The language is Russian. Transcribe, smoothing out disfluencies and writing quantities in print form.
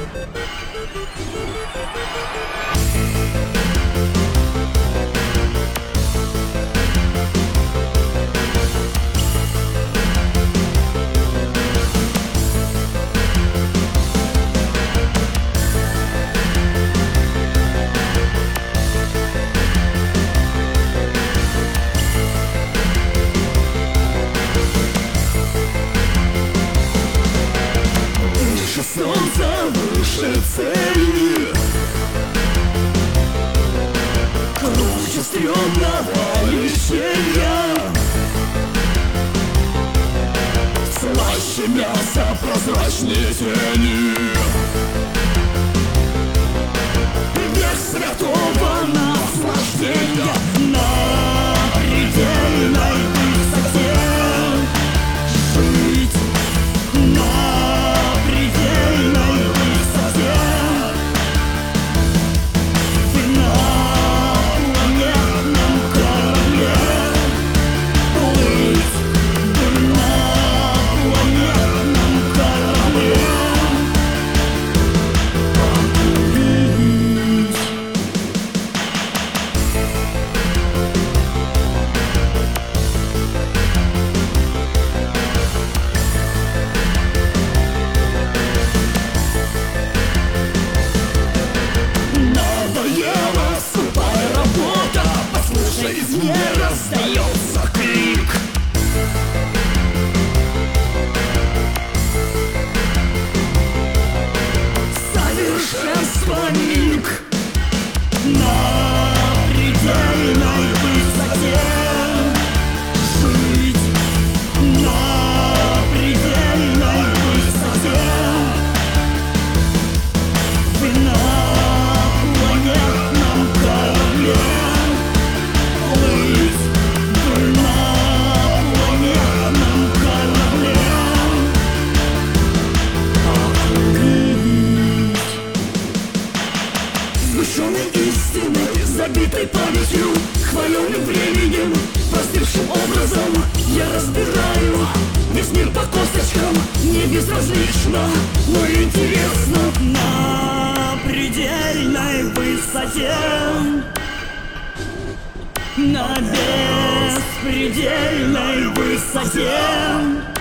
Солнце выше цели, круче стрёмного лечения, слаще мяса, прозрачнее тени. Век святого наслаждения на предельной высоте. Жить на предельной высоте. Ты на планетном корабле. Плыть на планетном корабле. Надоела скупая работа, послушай, из нее раздается крик. Совершенство миг на предельной высоте. Жить на предельной высоте. Вы на планетном корабле. Плыть на планетном корабле. Сгущенной истиной, забитой памятью, хваленым временем, простывшим образом, я разбираю весь мир по косточкам. Не безразлично, но интересно. На предельной высоте. На беспредельной высоте.